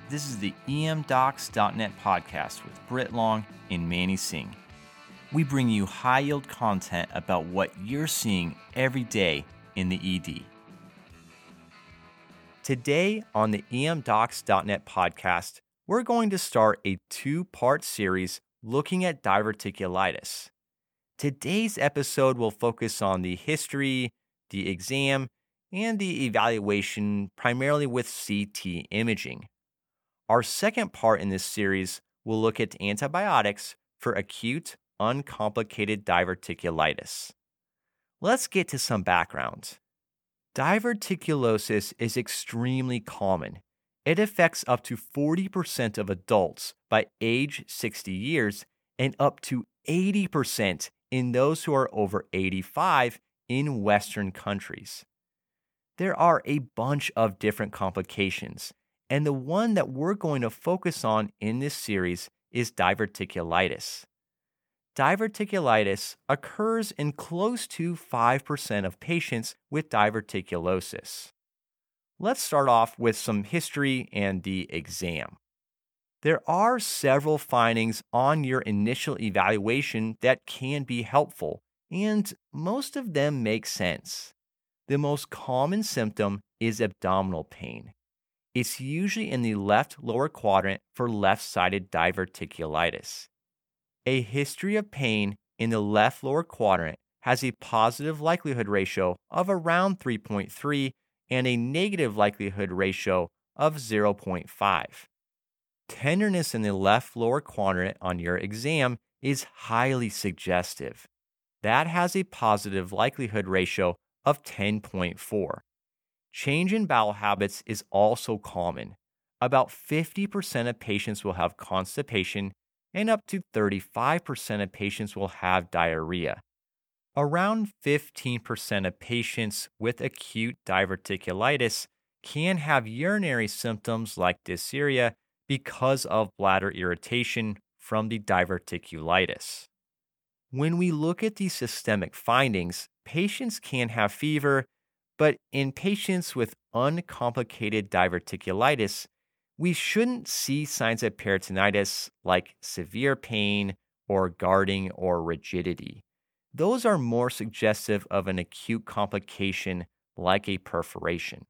This is the emdocs.net podcast with Britt Long and Manny Singh. We bring you high-yield content about what you're seeing every day in the ED. Today on the emdocs.net podcast, we're going to start a two-part series looking at diverticulitis. Today's episode will focus on the history, the exam, and the evaluation primarily with CT imaging. Our second part in this series will look at antibiotics for acute, uncomplicated diverticulitis. Let's get to some background. Diverticulosis is extremely common. It affects up to 40% of adults by age 60 years and up to 80% in those who are over 85 in Western countries. There are a bunch of different complications, and the one that we're going to focus on in this series is diverticulitis. Diverticulitis occurs in close to 5% of patients with diverticulosis. Let's start off with some history and the exam. There are several findings on your initial evaluation that can be helpful, and most of them make sense. The most common symptom is abdominal pain. It's usually in the left lower quadrant for left-sided diverticulitis. A history of pain in the left lower quadrant has a positive likelihood ratio of around 3.3 and a negative likelihood ratio of 0.5. Tenderness in the left lower quadrant on your exam is highly suggestive. That has a positive likelihood ratio of 10.4. Change in bowel habits is also common. About 50% of patients will have constipation, and up to 35% of patients will have diarrhea. Around 15% of patients with acute diverticulitis can have urinary symptoms like dysuria because of bladder irritation from the diverticulitis. When we look at the systemic findings, patients can have fever, but in patients with uncomplicated diverticulitis, we shouldn't see signs of peritonitis like severe pain or guarding or rigidity. Those are more suggestive of an acute complication like a perforation.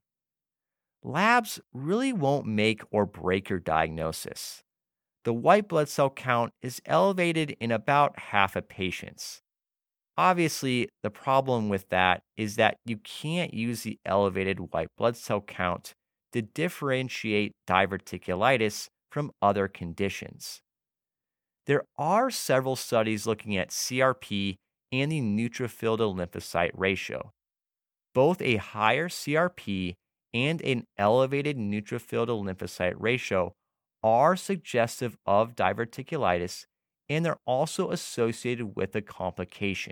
Labs really won't make or break your diagnosis. The white blood cell count is elevated in about half of patients. Obviously, the problem with that is that you can't use the elevated white blood cell count to differentiate diverticulitis from other conditions. There are several studies looking at CRP and the neutrophil to lymphocyte ratio. Both a higher CRP and an elevated neutrophil to lymphocyte ratio are suggestive of diverticulitis, and they're also associated with a complication.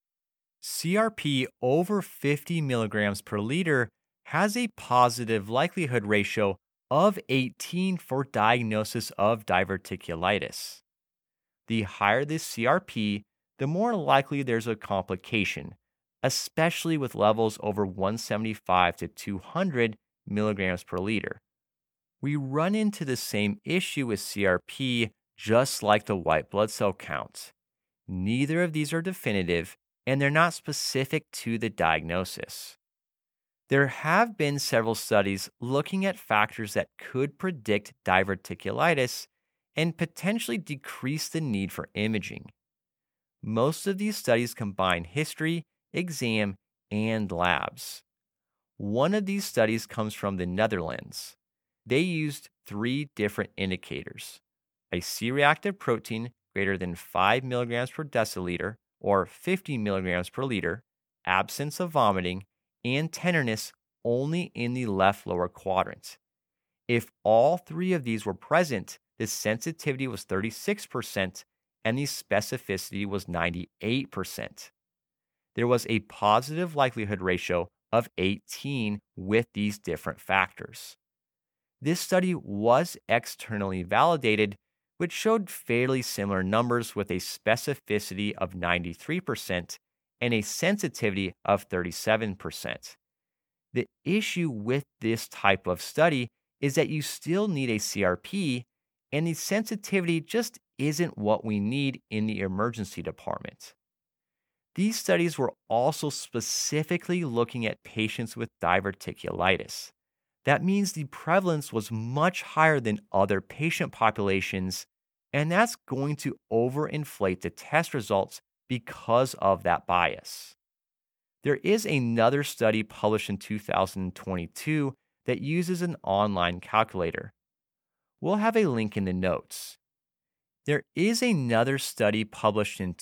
CRP over 50 milligrams per liter has a positive likelihood ratio of 18 for diagnosis of diverticulitis. The higher the CRP, the more likely there's a complication, especially with levels over 175 to 200 milligrams per liter. We run into the same issue with CRP just like the white blood cell count. Neither of these are definitive, and they're not specific to the diagnosis. There have been several studies looking at factors that could predict diverticulitis and potentially decrease the need for imaging. Most of these studies combine history, exam, and labs. One of these studies comes from the Netherlands. They used 3 different indicators: a C-reactive protein greater than 5 milligrams per deciliter or 50 milligrams per liter, absence of vomiting, and tenderness only in the left lower quadrant. If all 3 of these were present, the sensitivity was 36% and the specificity was 98%. There was a positive likelihood ratio of 18 with these different factors. This study was externally validated, which showed fairly similar numbers with a specificity of 93% and a sensitivity of 37%. The issue with this type of study is that you still need a CRP, and the sensitivity just isn't what we need in the emergency department. These studies were also specifically looking at patients with diverticulitis. That means the prevalence was much higher than other patient populations, and that's going to overinflate the test results because of that bias. There is another study published in 2022 that uses an online calculator. We'll have a link in the notes. There is another study published in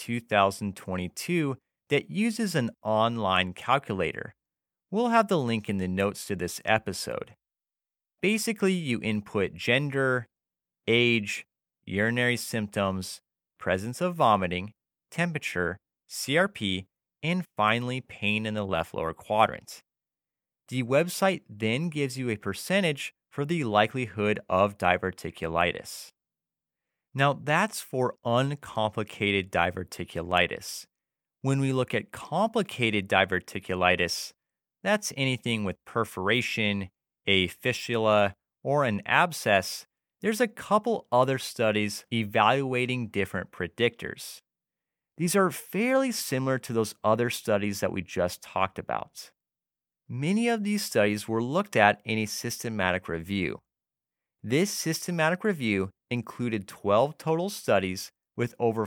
2022 that uses an online calculator. We'll have the link in the notes to this episode. Basically, you input gender, age, urinary symptoms, presence of vomiting, temperature, CRP, and finally pain in the left lower quadrant. The website then gives you a percentage for the likelihood of diverticulitis. Now, that's for uncomplicated diverticulitis. When we look at complicated diverticulitis, that's anything with perforation, a fistula, or an abscess. There's a couple other studies evaluating different predictors. These are fairly similar to those other studies that we just talked about. Many of these studies were looked at in a systematic review. This systematic review included 12 total studies with over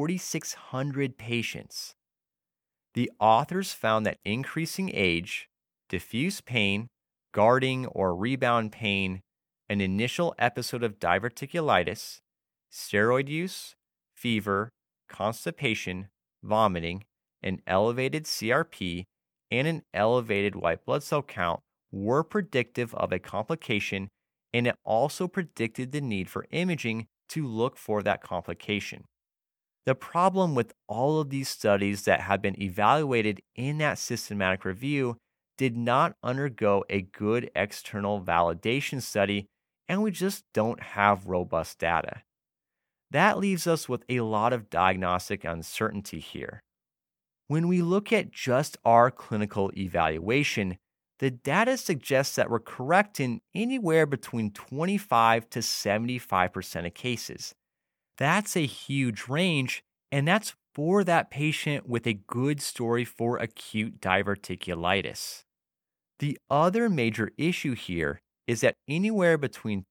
4,600 patients. The authors found that increasing age, diffuse pain, guarding or rebound pain, an initial episode of diverticulitis, steroid use, fever, constipation, vomiting, an elevated CRP, and an elevated white blood cell count were predictive of a complication, and it also predicted the need for imaging to look for that complication. The problem with all of these studies that have been evaluated in that systematic review did not undergo a good external validation study, and we just don't have robust data. That leaves us with a lot of diagnostic uncertainty here. When we look at just our clinical evaluation, the data suggests that we're correct in anywhere between 25 to 75% of cases. That's a huge range, and that's for that patient with a good story for acute diverticulitis. The other major issue here is that anywhere between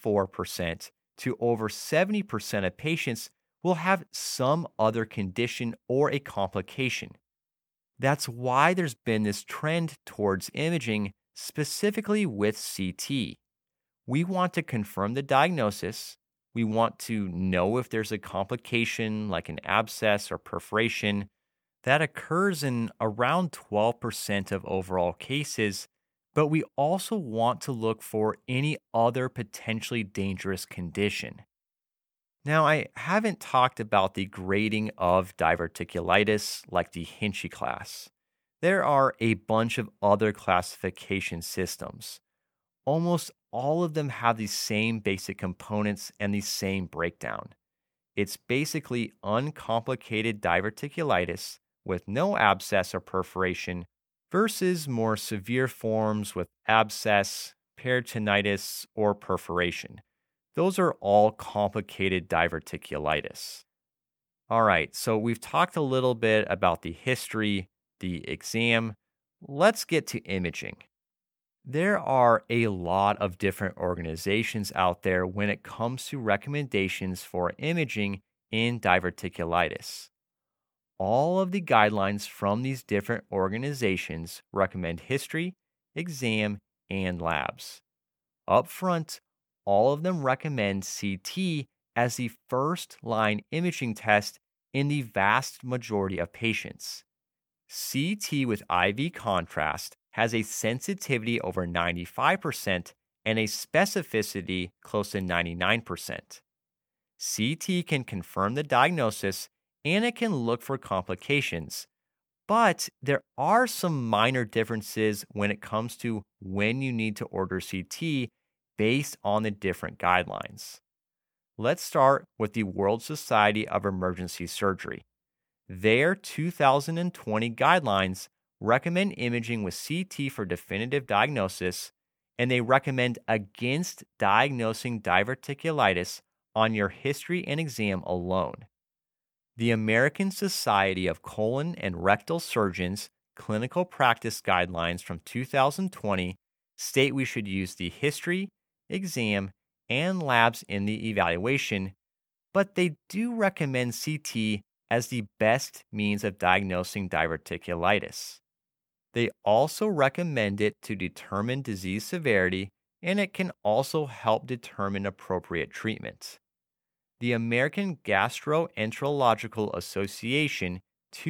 34% to over 70% of patients will have some other condition or a complication. That's why there's been this trend towards imaging, specifically with CT. We want to confirm the diagnosis. We want to know if there's a complication like an abscess or perforation. That occurs in around 12% of overall cases, but we also want to look for any other potentially dangerous condition. Now, I haven't talked about the grading of diverticulitis like the Hinchey class. There are a bunch of other classification systems. Almost all of them have the same basic components and the same breakdown. It's basically uncomplicated diverticulitis with no abscess or perforation versus more severe forms with abscess, peritonitis, or perforation. Those are all complicated diverticulitis. All right, so we've talked a little bit about the history, the exam. Let's get to imaging. There are a lot of different organizations out there when it comes to recommendations for imaging in diverticulitis. All of the guidelines from these different organizations recommend history, exam, and labs. Up front, all of them recommend CT as the first line imaging test in the vast majority of patients. CT with IV contrast has a sensitivity over 95% and a specificity close to 99%. CT can confirm the diagnosis and it can look for complications, but there are some minor differences when it comes to when you need to order CT based on the different guidelines. Let's start with the World Society of Emergency Surgery. Their 2020 guidelines recommend imaging with CT for definitive diagnosis, and they recommend against diagnosing diverticulitis on your history and exam alone. The American Society of Colon and Rectal Surgeons clinical practice guidelines from 2020 state we should use the history, exam, and labs in the evaluation, but they do recommend CT as the best means of diagnosing diverticulitis. They also recommend it to determine disease severity, and it can also help determine appropriate treatment. The American Gastroenterological Association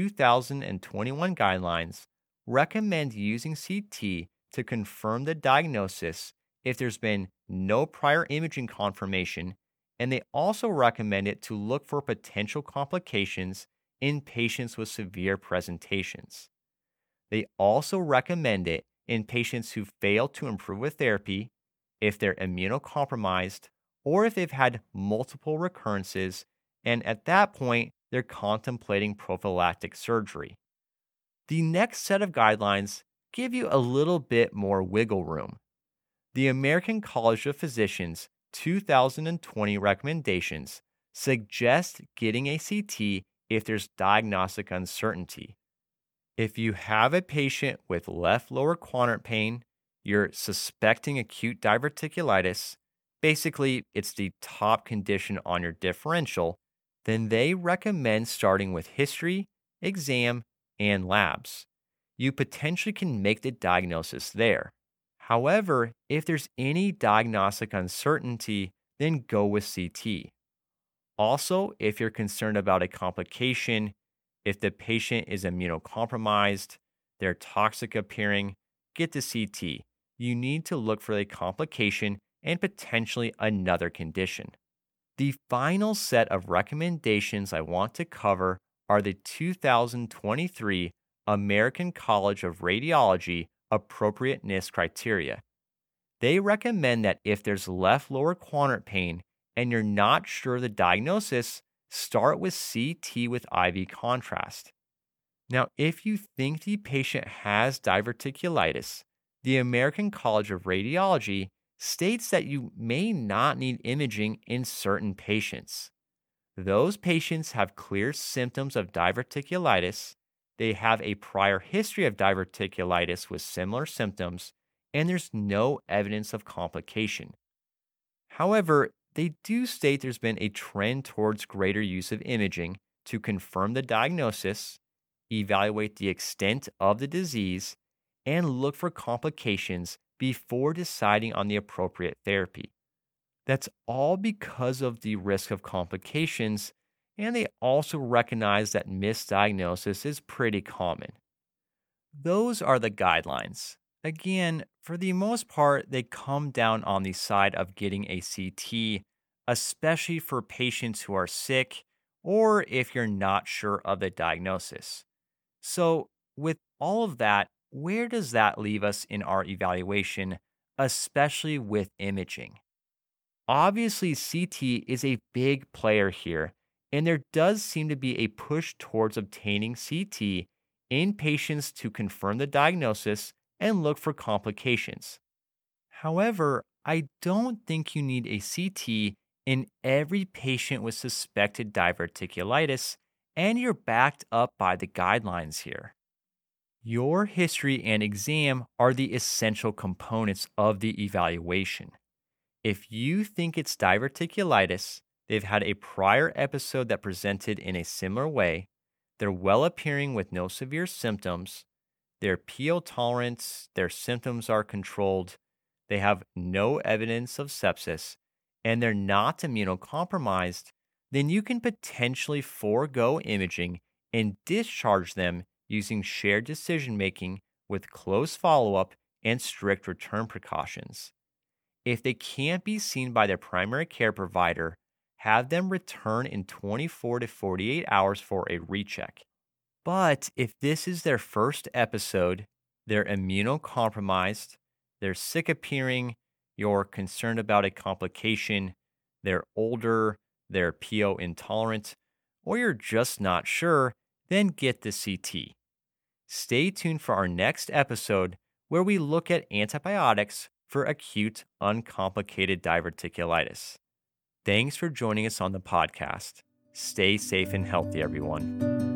2021 guidelines recommend using CT to confirm the diagnosis if there's been no prior imaging confirmation, and they also recommend it to look for potential complications in patients with severe presentations. They also recommend it in patients who fail to improve with therapy, if they're immunocompromised, or if they've had multiple recurrences, and at that point, they're contemplating prophylactic surgery. The next set of guidelines give you a little bit more wiggle room. The American College of Physicians 2020 recommendations suggest getting a CT if there's diagnostic uncertainty. If you have a patient with left lower quadrant pain, you're suspecting acute diverticulitis, basically it's the top condition on your differential, then they recommend starting with history, exam, and labs. You potentially can make the diagnosis there. However, if there's any diagnostic uncertainty, then go with CT. Also, if you're concerned about a complication, if the patient is immunocompromised, they're toxic appearing, get the CT. You need to look for a complication and potentially another condition. The final set of recommendations I want to cover are the 2023 American College of Radiology appropriateness criteria. They recommend that if there's left lower quadrant pain and you're not sure the diagnosis, start with CT with IV contrast. Now, if you think the patient has diverticulitis, the American College of Radiology states that you may not need imaging in certain patients. Those patients have clear symptoms of diverticulitis, they have a prior history of diverticulitis with similar symptoms, and there's no evidence of complication. However, they do state there's been a trend towards greater use of imaging to confirm the diagnosis, evaluate the extent of the disease, and look for complications before deciding on the appropriate therapy. That's all because of the risk of complications, and they also recognize that misdiagnosis is pretty common. Those are the guidelines. Again, for the most part, they come down on the side of getting a CT, especially for patients who are sick or if you're not sure of the diagnosis. So, with all of that, where does that leave us in our evaluation, especially with imaging? Obviously, CT is a big player here, and there does seem to be a push towards obtaining CT in patients to confirm the diagnosis and look for complications. However, I don't think you need a CT in every patient with suspected diverticulitis, and you're backed up by the guidelines here. Your history and exam are the essential components of the evaluation. If you think it's diverticulitis, they've had a prior episode that presented in a similar way, they're well appearing with no severe symptoms, they're PO tolerant, their symptoms are controlled, they have no evidence of sepsis, and they're not immunocompromised, then you can potentially forego imaging and discharge them using shared decision making with close follow up and strict return precautions. If they can't be seen by their primary care provider, have them return in 24 to 48 hours for a recheck. But if this is their first episode, they're immunocompromised, they're sick appearing, you're concerned about a complication, they're older, they're PO intolerant, or you're just not sure, then get the CT. Stay tuned for our next episode where we look at antibiotics for acute, uncomplicated diverticulitis. Thanks for joining us on the podcast. Stay safe and healthy, everyone.